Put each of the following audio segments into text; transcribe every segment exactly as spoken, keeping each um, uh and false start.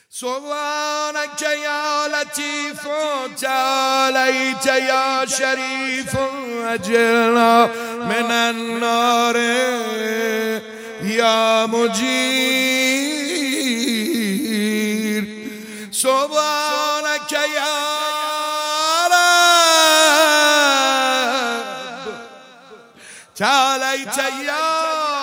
سبحانك يا لطيف تعاليت يا شريف أجرنا من النار يا مجير سبحانك يا رب تعاليت يا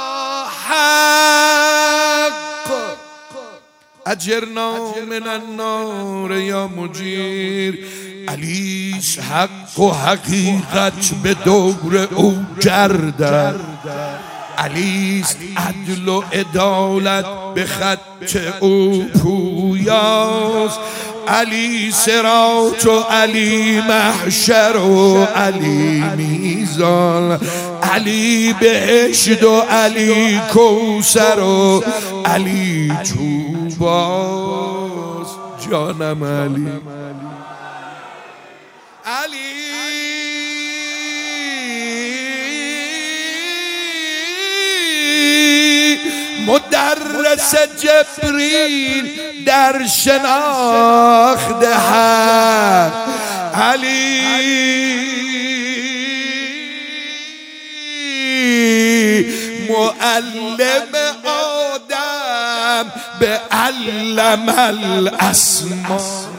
حق اجرنا من النار یا مجیر. علیش حق و حقیقت به دور او گردد، علیست عدل و عدالت به خط او پویاست. علی صراط و علی محشر و علی میزان، علی بهشت و علی کوثر و علی توباست. جانم علی علی مدرس جبریل در شناخت حق، علی معلم آدم به علم الاسما.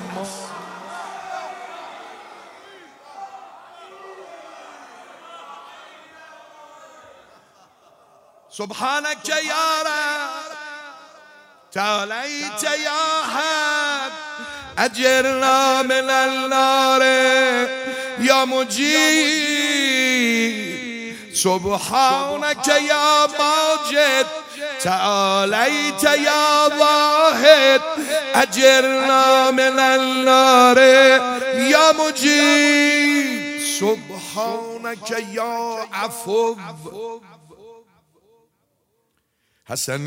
سبحانك يا رب تعاليت يا حق أجرنا من النار يا مجير. سبحانك يا ماجد تعاليت يا واحد أجرنا من النار يا مجير. سبحانك يا عفو حسن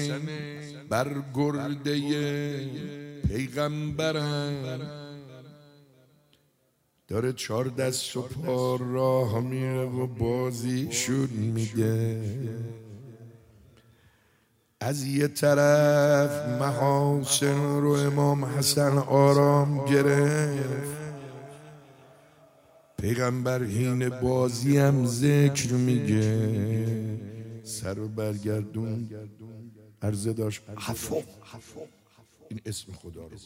برگرده پیغمبرم، داره چهار دست و پا راه میره و بازیشون میده. از یه طرف محاسن رو امام حسن آرام گرفت، پیغمبر هین بازی هم ذکر میگه. سر و برگردون عرضه داشت حفو، این اسم خدا رو.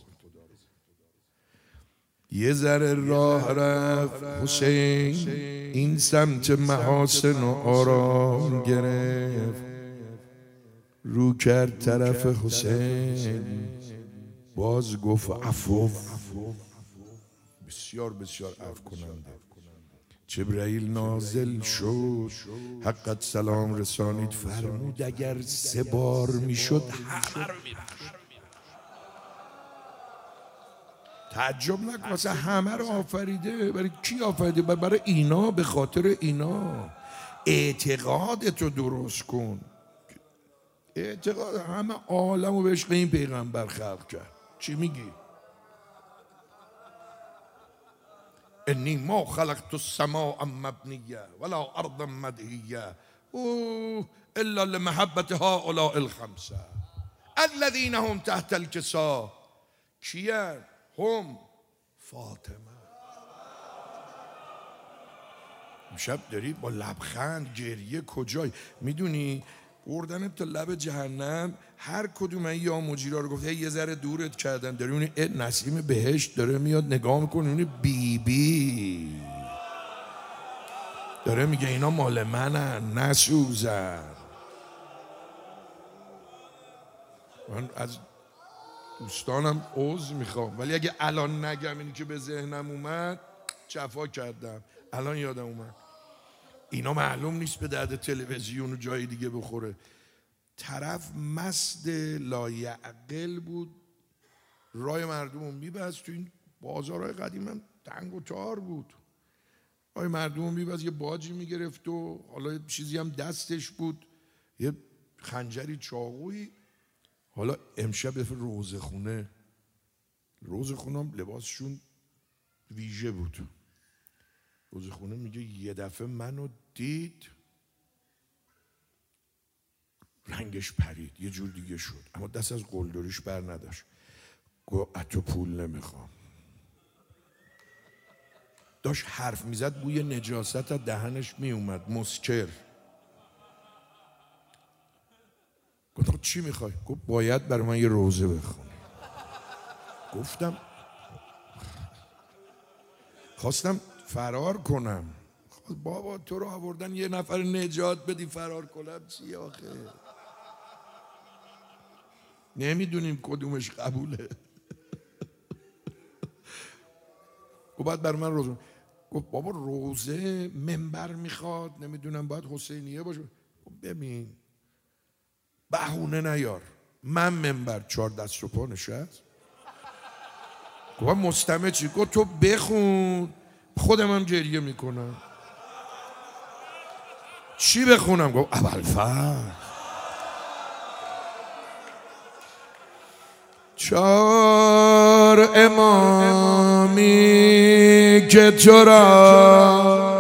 یه ذره راه رفت حسین، این سمت محاسن و آرام گرفت. رو کرد طرف حسین، باز گفت عفو. بسیار بسیار عفو کننده. جبرائیل نازل شد، حقت سلام رسانید، فرمود اگر سه بار میشد همه رو میبخشید. تعجب نکن، واسه همه رو آفریده. برای کی آفریده؟ برای اینا، به خاطر اینا. اعتقادتو درست کن. اعتقاد همه عالمو به عشق این پیغمبر خلق کرد. چی میگی؟ انی ما خلقت السماء مبنیه ولا ارض مدهیه الا لمحبت هؤلاء الخمسه الذين هم تحت الكساء. کیه؟ هم فاطمه. امشب داری با لبخند گریه کجای؟ میدونی بردنت تا لب جهنم، هر کدوم این یا مجیرا رو گفت یه ذره دورت کردن، داری اونی نسیم بهشت داره میاد نگاه میکنه، اونی بی بی داره میگه اینا مال منن نسوزن. من از دوستانم عذر میخوام، ولی اگه الان نگم اینی که به ذهنم اومد جفا کردم. الان یادم اومد اینا معلوم نیست به درد تلویزیون و جای دیگه بخوره. طرف مست لایعقل بود، رای مردم رو میبست. تو این بازارهای قدیم هم تنگ و تار بود، رای مردم رو میبست، یه باجی میگرفت و حالا چیزی هم دستش بود، یه خنجری چاقویی. حالا امشب روزه خونه، روزه خونه هم لباسشون ویژه بود. روزه خونه میگه یه دفعه منو دید، رنگش پرید، یه جور دیگه شد، اما دست از قلدریش بر نداشت. گفت اتو پول نمیخوام. داشت حرف میزد بوی نجاست از دهنش میومد، مسکر. گفت چی میخوای؟ گفت باید برای من یه روزه بخونی. گفتم خواستم فرار کنم. بابا تو رو آوردن یه نفر نجات بدی فرار کنم چی آخه؟ نمیدونیم کدومش قبوله. گفت باید برای من روزه. گفت بابا روزه منبر میخواد، نمیدونم باید حسینیه باشه. ببین بهونه نیار، من منبر چهار دست و پا نشست. گفت مستمع چی؟ گفت تو بخون، خودم هم گریه میکنم. چی بخونم؟ گفت ابوالفضل. چار امامی که تو را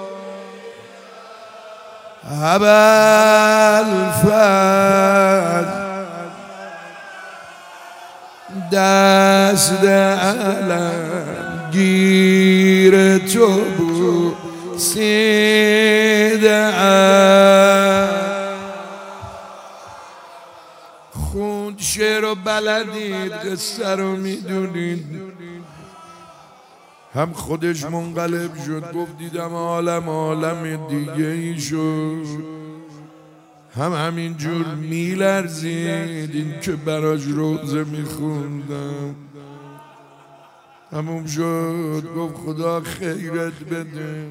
ابوالفضل دست علم گیر تو بود سیده خوند شعر و بلدید، قصه رو میدونید. هم خودش منقلب شد گفت دیدم عالم عالم دیگه ای شد، هم همینجور میلرزید این که براش روزه میخوندم. همون شد گفت خدا خیرت بده.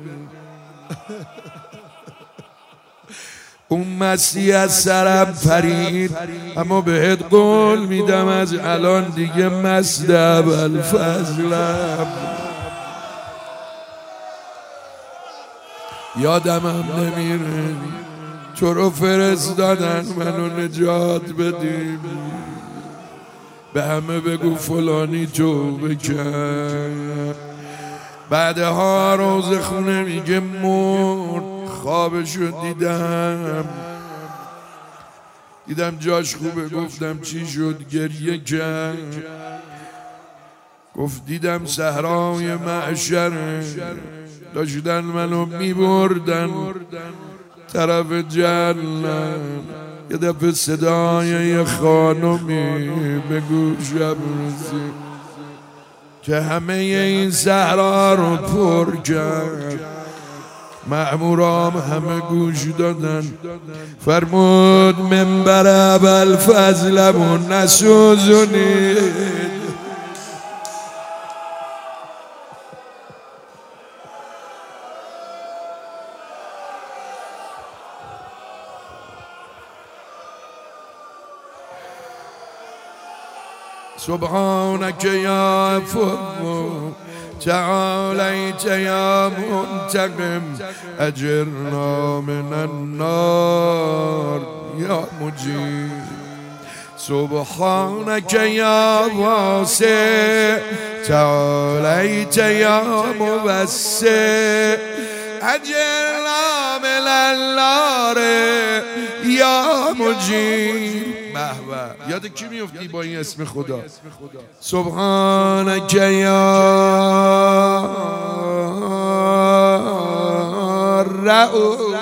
اون مسیح از سرم پرید، اما بهت قول میدم از الان دیگه مست ابوالفضلم. یادمم نمیره تو رو فرستادن منو نجات بدیم. به همه بگو فلانی توبه کرد. بعدها روز خونه میگه مرد. خوابشو دیدم دیدم جاش خوبه. گفتم چی شد؟ گریه کرد. گفت دیدم صحرای محشر داشتن منو میبردن طرف جهنم. یه دفعه صدای یه خانمی به گوشم رسید که همه این صحرا رو پر کرد. مأمورام همه گوش دادن. فرمود منبر ابوالفضلمون نسوزونید. سبحانك یا عفو تعالیت یا منتقم اجرنا من النار یا مجیب. سبحانك یا واسع تعالیت یا موسع اجرنا من النار یا مجیب. محو یاد کی میفتی با این اسم خدا؟ سبحانك یا رؤوف.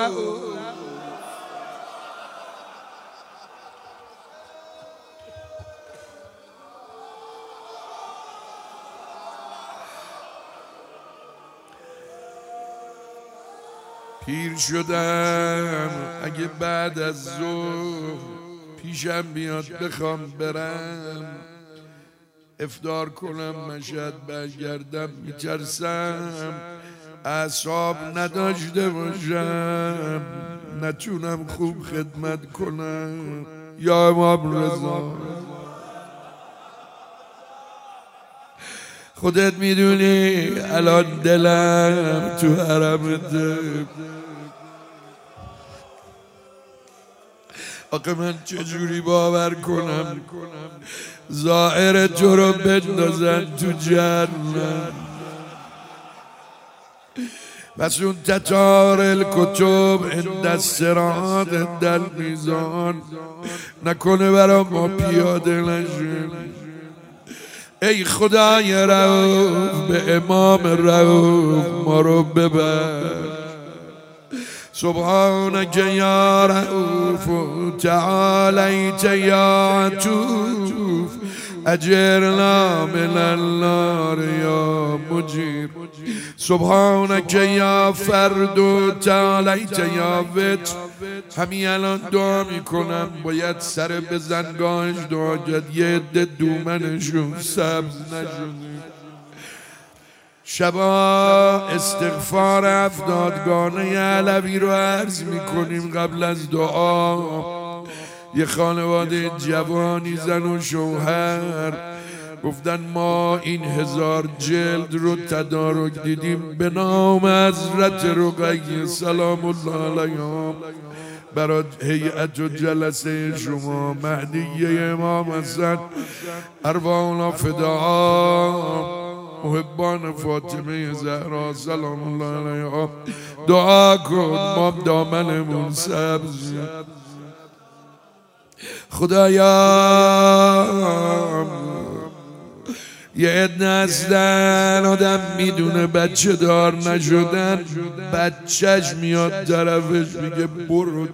پیر شدم اگه بعد از ظهر پیشم بیاد بخوام برم افطار کنم مشهد برگردم میترسم اعصاب نداشته باشم نتونم خوب خدمت کنم. یا امام رضا خودت میدونی الان دلم تو حرمته. آقا من چجوری باور کنم ظاهر تو رو بندازن تو جهنم؟ پس اون تتار الکتب عند الصراط عند المیزان نکنه برا ما پیاده نشه. ای خدای رؤوف به امام رؤوف ما رو ببر. سبحانك یا رؤوف تعالیت یا عطوف اجرنا من النار یا مجیر. سبحانك یا فرد تعالیت یا وتر. همین الان دعا میکنم باید سر به زنگاهش دعا کرد، یه عده دومنشون سبز نشده. شبا استغفار هفتادگانه علوی رو عرض میکنیم قبل از دعا. یه خانواده جوانی زن و شوهر گفتن ما این هزار جلد رو تدارک دیدیم به نام حضرت رقیه سلام الله علیها برای هیئت و جلسه شما مهدیه امام حسن ارواحنا فداها محبان فاطمه زهرا سلام الله علیها دعا کن ما دامنمون سبز. خدایا یه عده هستن آدم میدونه بچه دار نشدن، بچهش میاد طرفش میگه برو.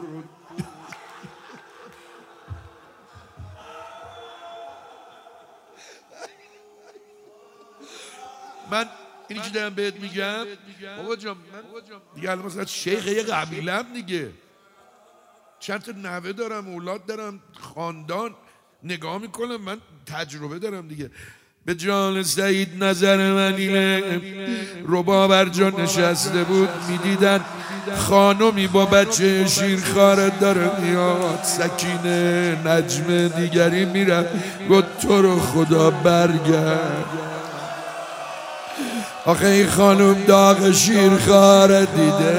من اینی که دارم بهت میگم بابا جان، من دیگه الان مثلا شیخ یه قبیله‌ام دیگه، چند تا نوه دارم، اولاد دارم، خاندان نگاه میکنم، من تجربه دارم دیگه. به جان سعید نظر من اینه، رباب بر جا نشسته بود میدیدن خانمی با بچه شیرخواره داره میاد، سکینه نجم دیگری میره گفت تو رو خدا برگرد. آخه این خانم داغ شیرخواره دیده،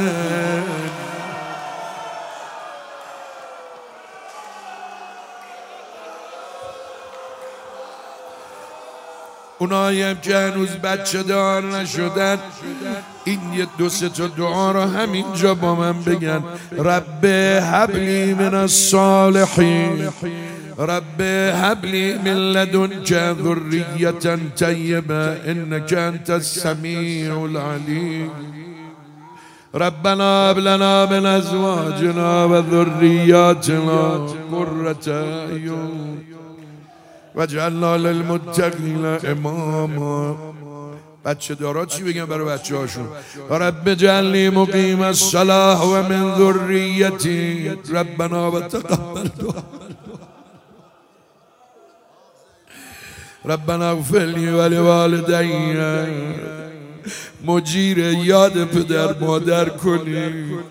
اونایی هم که هنوز بچه دار نشدن این یه دو سه تا دعا رو همینجا با من بگن. رب هبلی من الصالحین، رب هبلی من لدنک ذریة طیبة انک انت السمیع العلیم. ربنا هب لنا من ازواجنا و ذریاتنا قرة اعین واجعلنا للمتقین اماما. بچه دارا چی بگن برای بچه هاشون؟ رب اجعلنی مقیم الصلاة و من ذریتی ربنا و تقبل دعا. ربنا اغفر لی و لوالدی. مجیر یاد پدر مادر کنی.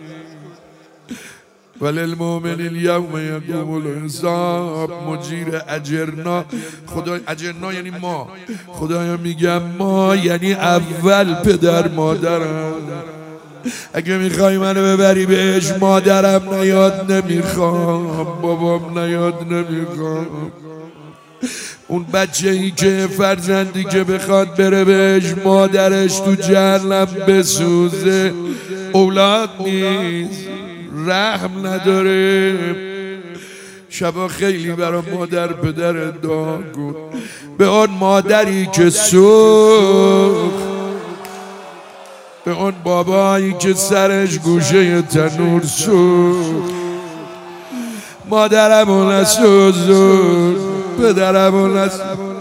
وللمؤمنین یوم یقوم الحساب. مجیر اجرنا، خدا اجرنا یعنی ما، خدایا میگم ما یعنی اول پدر مادرم. اگه میخوای منو ببری بهش مادرم نیاد نمیخوام، بابام نیاد نمیخوام. اون بچه ای که فرزندی که بخواد بره بهش مادرش تو جهنم بسوزه اولاد نیست، رحم نداره. شبا خیلی برای مادر پدر دعا کن، به آن مادری که سوخت، به آن بابایی که سرش گوشه تنور سوخت. مادرمو نسوزون، پدرمو نسوزون.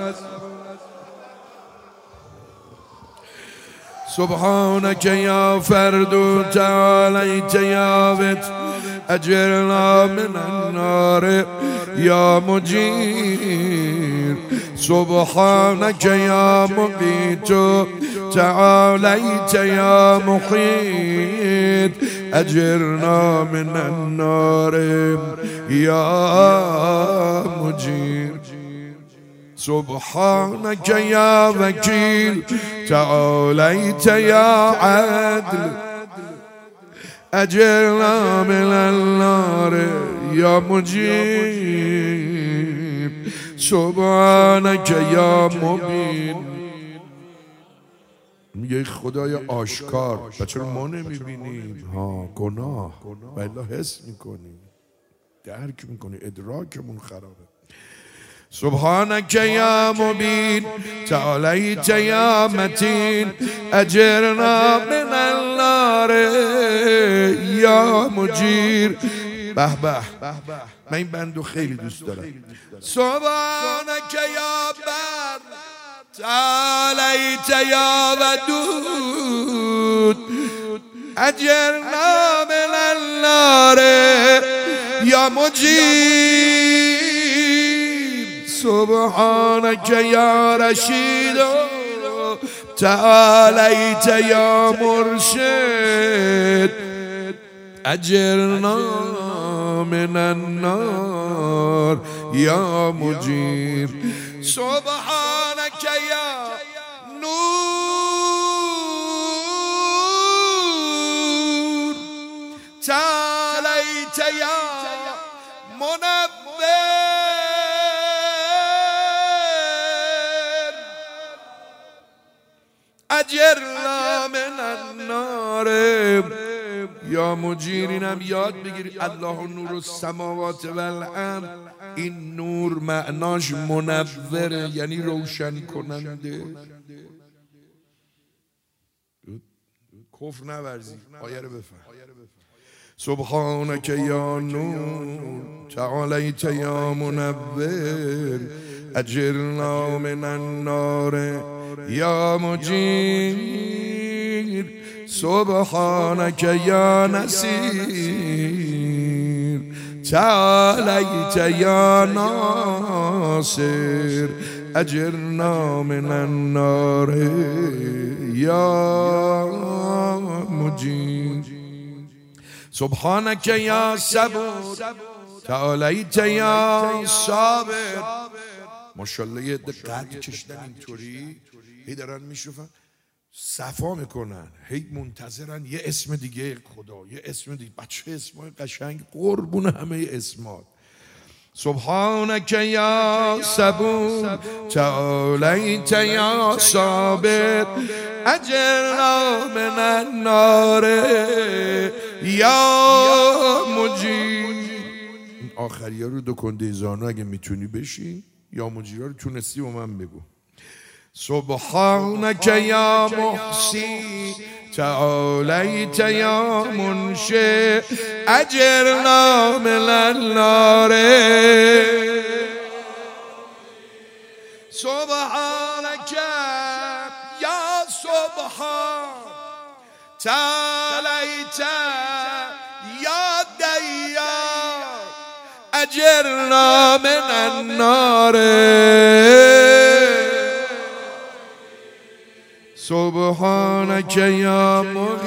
سبحانك یا فرد تعالیت یا وتر اجرنا من النار یا مجیر. سبحانك یا مقیت تعالیت یا محیط اجرنا من النار یا مجیر. سبحانك یا وکیل تعالیت یا عدل اجرنا من النار یا مجیب. سبحانك یا مبین. میگه خدای آشکار، چرا ما نمیبینیم؟ ها گناه و الا حس میکنیم، درک میکنیم، ادراکمون خرابه. سبحانك يا مبين تعاليت يا متين أجرنا من النار يا مجير. به به من این بندو خیلی دوست دارم. سبحانك يا بر تعاليت يا ودود أجرنا من النار يا مجير. سبحانك يا رشيد تعاليت يا مرشد أجرنا من النار يا مجير. سبحانك يا نور تعاليت يا منور أجرنا من النار یا مجیر. اینم یاد بگیری الله نور السماوات و الارض. این نور معناش منوره، یعنی روشن کننده. کفر نورزی. آیه رو بفهم. سبحانك یا نور تعالیت یا منور اجرنا من النار یا مجیر. سبحانك یا نصیر تعالیت یا ناصر اجرنا من النار یا مجیر. سبحانك یا صبور تعالیت یا صابر. ماشاءالله یه قد کشیدن اینطوری هی دارن میشوفن صفا میکنن، هی منتظرن یه اسم دیگه خدا، یه اسم دیگه. بچه اسمای قشنگ قربون همه اسمات. سبحانك یا صبور تعالیت یا صابر اجرنا من النار یا مجیر. این آخری ها رو دو کنده زانو اگه میتونی بشی، یا مجیر ها رو تونستی و من بگو. سبحانك یا محسی تعالیت یا منشی اجرنا من النار. سبحانك یا سبحان تعالیت یا دیار اجرنا من النار. سبحانك یا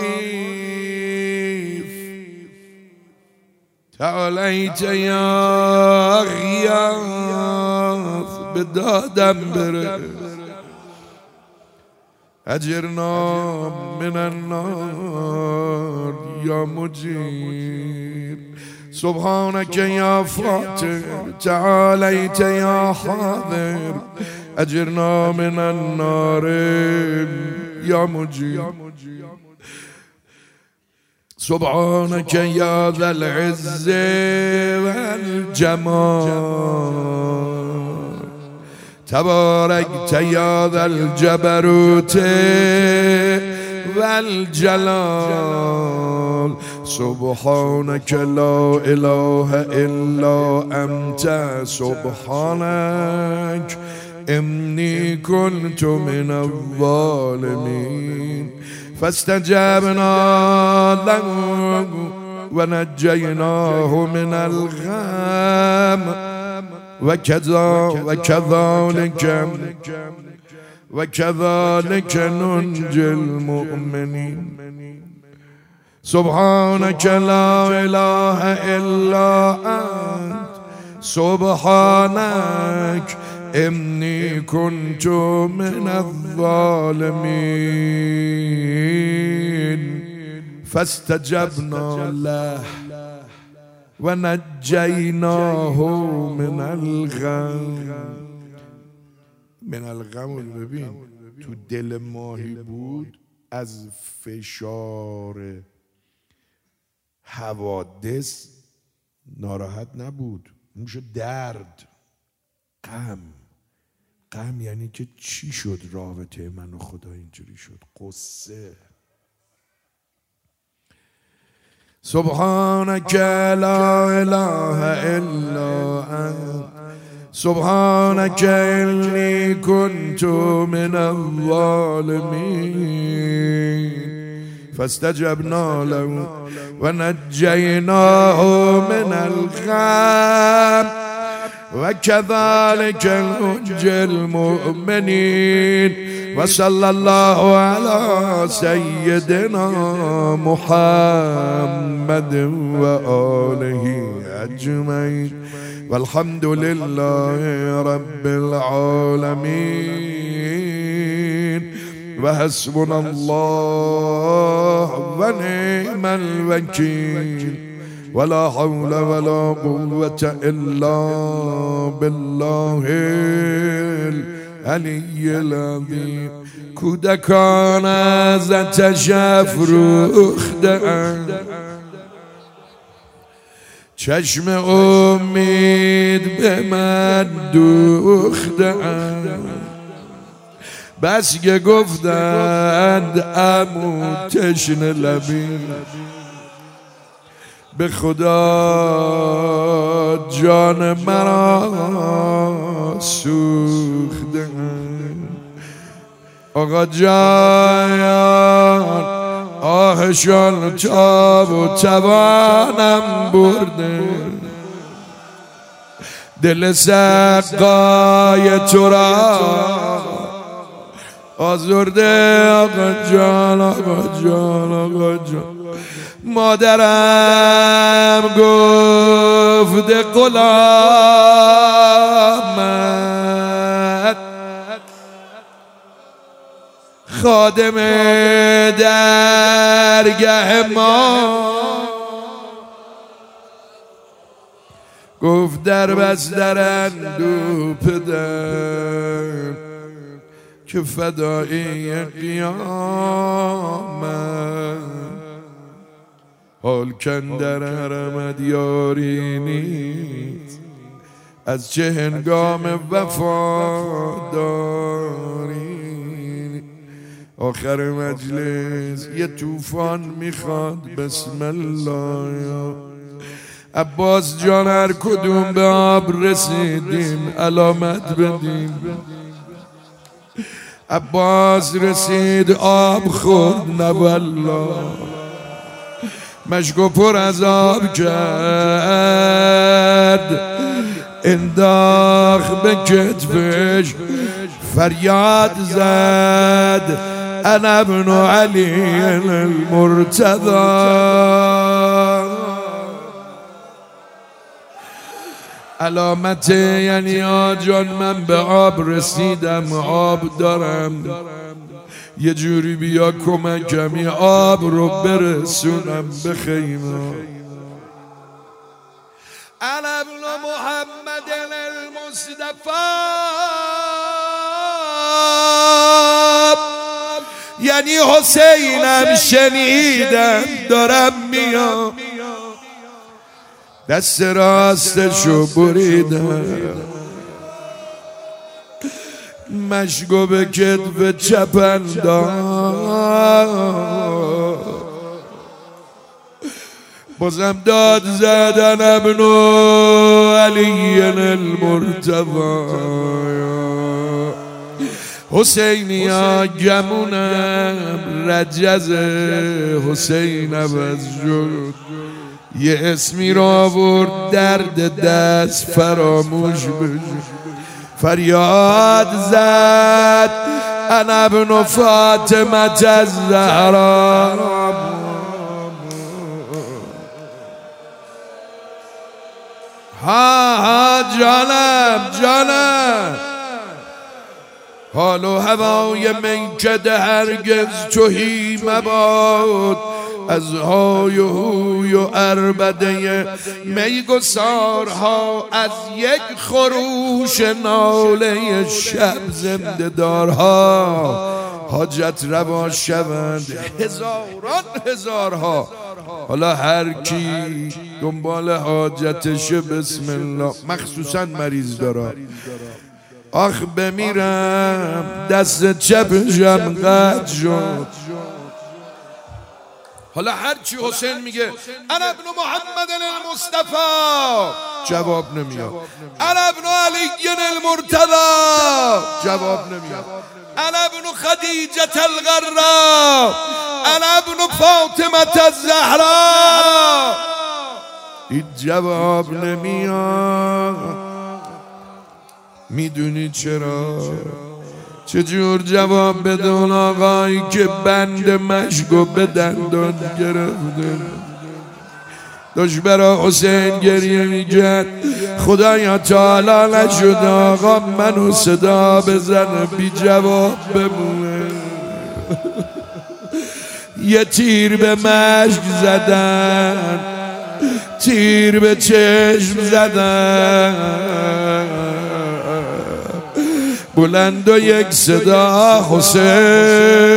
مغیث تعالیت یا غیاث به دادم بره اجرنا من النار یا مجیر. سبحانك یا فاتر تعالیت یا حاضر اجرنا من النار یا مجیر. سبحانك یا ذا العز والجمال تباركت یا ذا الجبروت والجلال. سبحانك لا اله الا انت سبحانك إني كنت من الظالمين. فاستجبنا له ونجيناه من الغم وكذلك وكذلك ننجي المؤمنين. سبحانك لا إله إلا أنت سبحانك إني كنت من الظالمين. فاستجبنا له ونجيناه من الغم. من الغم ببین تو دل ماهی بود، از فشار حوادث ناراحت نبود، میشه درد. غم غم یعنی که چی شد رابطه من و خدا اینجوری شد. قصه. سبحانك لا اله الا انت سبحانك إني كنت من الظالمين فاستجبنا له ونجيناه من الغم وكذلك ننجي المؤمنين وصلى الله على سيدنا محمد وآله أجمعين والحمد لله رب العالمين وحسبنا الله ونعم الوكيل ولا حول ولا قوة إلا بالله العلي العظيم. کودکان از آتش افروخته‌اند، چشم امید به من دوخته‌اند، بس که گفتند عمو تشنه لبی، به خدا جان مرا سوخته. آقا جان آهشان تاب و توانم برده، دل سقای تو را آزرده. آقا جان آقا جان آقا جان مادرم گفته غلامت خادم درگه ما، گفت در بس درند و پدر که فدایی قیامت. حال کندر حرمت یاری نیست، از چه هنگام وفاداری. آخر مجلس یه طوفان میخواد، بسم الله. عباس جان هر کدوم به آب رسیدیم علامت بدیم. عباس رسید آب خورد، نه والله مشکو پر از آب کرد، انداخت به کتفش فریاد زد انا ابن علی المرتضی. علامت یعنی آجان من به آب رسیدم، آب دارم، یه جوری بیا کمکم یه آب رو برسونم به خیمه. انا ابن محمد المصطفى، یعنی حسینم شنیدم دارم میام، دست راستشو بریدم، مشکو به کتف چپم داد، بازم داد زدن ابن علی المرتضی. حسینی ها گمونم رجز حسین عوض شد، یه اسمی را آورد درد دست فراموش بشه، فریاد زد انا ابن فاطمه الزهرا. ها ها جانم جانم، حال و هوای میکده هرگز توهی مباد، از های و هوی و عربده میگسارها، از یک خروش ناله شب زنده دارها حاجت روا شوند هزاران هزارها. حالا هر کی دنبال حاجتشه بسم الله، مخصوصا مریض دارا آخ بمیرم دست چپشم قطع شد. حالا هرچی حسین میگه انا ابن محمد المصطفى جواب نمیاد. انا ابن علی المرتضی جواب نمیاد. انا ابن خدیجه الغراء انا ابن فاطمه الزهراء این جواب نمیاد. میدونی چرا؟ چجور جواب بده اون آقایی که بند مشکو به دندان گرفته داشت برا حسین گریه میکرد خدایا تا حالا نشد آقا منو صدا بزنه بی جواب بمونه. یه تیر به مشک زدن، تیر به چشم زدن، بلند و یک صدا حسین.